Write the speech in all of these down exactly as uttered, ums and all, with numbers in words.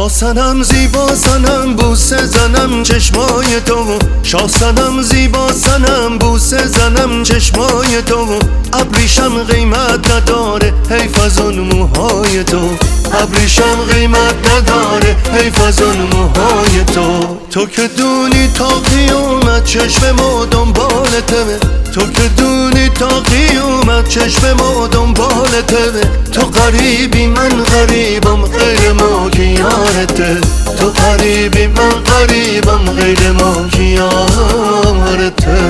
شاسنم زیبا سنم بوسه زنم چشمای تو، شاسنم زیبا سنم بوسه زنم چشمای تو. ابریشم قیمت نداره حیف از اون موهای تو، ابریشم قیمت نداره حیف از اون موهای تو. تو که دونی تا قیامت چشم ما دنبالته، تو که دونی تا قیامت چشم ما دنبالته. تو غریبی من غریبم غیر ما کی یارته، تو غریبی من غریبم غیر ما کی یارته.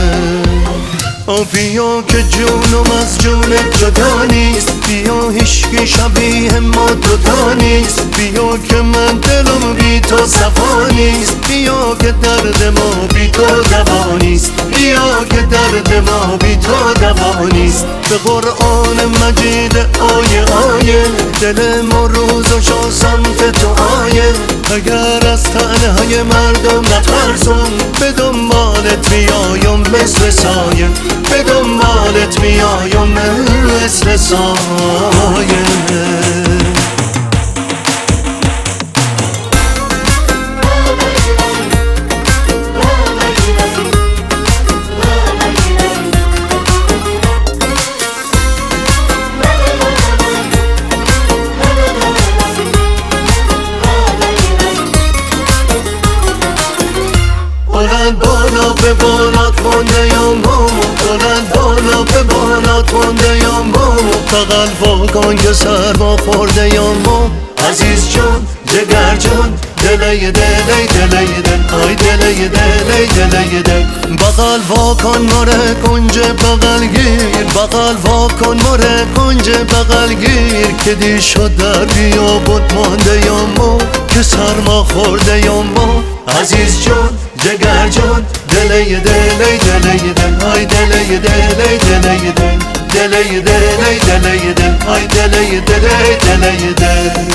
بیا که جونم از جونت جدا نیست، بیا هیچکی شبیه ما دوتا نیست. بیا که من دلم بی تو صفا نیست، بیا که درد ما بی تو دوا نیست، بیا که درد ما بی تو دوا نیست. به قرآن مجید آیه آیه دل ما روز و شا سمت تو آیه. اگر از تنهای مردم نترسم به دنبالت بیایم مثل سایه، به دنبالت بیایم مثل سایه. بلند بالا به بالات مونده یا مامو، بلند بالا به بالات مونده یا مامو. بغل واگان که سرما خورده یا مام. عزیز جان جگر جان دلی دلی دلی دل، آی دلی دلی دلی دل. بغل واکن مره کنج بغل گیر، بغل واکن مره کنج بغل گیر. که دی شد در بیابون مانده یا ما، که سرما خورده یا ما. عزیز جان جگر جان دلی دلی دلی دل، آی دلی دلی دلی دل، دلی دلی دلی دل، آی دلی دلی دلی دل.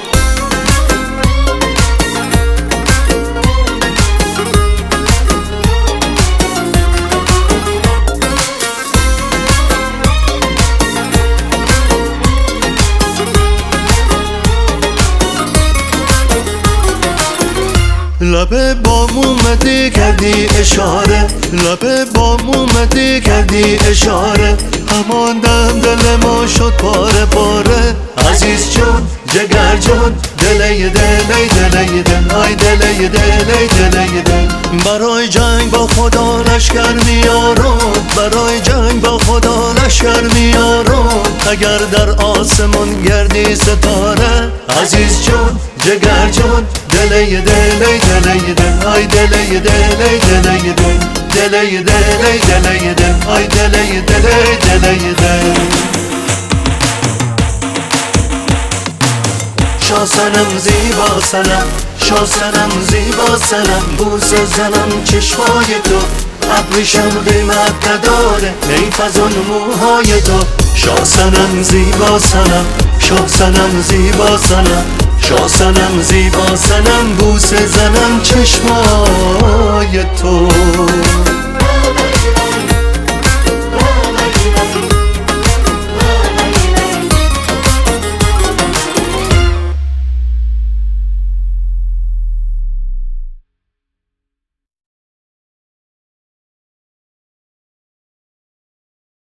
لبه بام اومدی کردی اشاره، لبه بام اومدی کردی اشاره. همان دم دل ما شد پاره پاره. عزیز جان جگر جان دلی دلی دلی دل، آی دلی دلی دلی دل. برای جنگ با خدا لشکر میارم، برای جنگ با خدا لشکر میارم. اگر در آسمان گردی ستاره. عزیز جان جگر جان دلی دلی دلی دل، آی دلی دلی دلی دل، دلی دلی دلی دل، آی دلی دلی دلی دل. شاسنم زیبا سنم، شاسنم زیبا سنم بوسه زنم چشمای تو. ابریشم قیمت نداره حیف از اون موهای تو. شاسنم زیبا سنم، شاسنم زیبا سنم، شاسنم زیبا سنم بوسه زنم چشمای تو.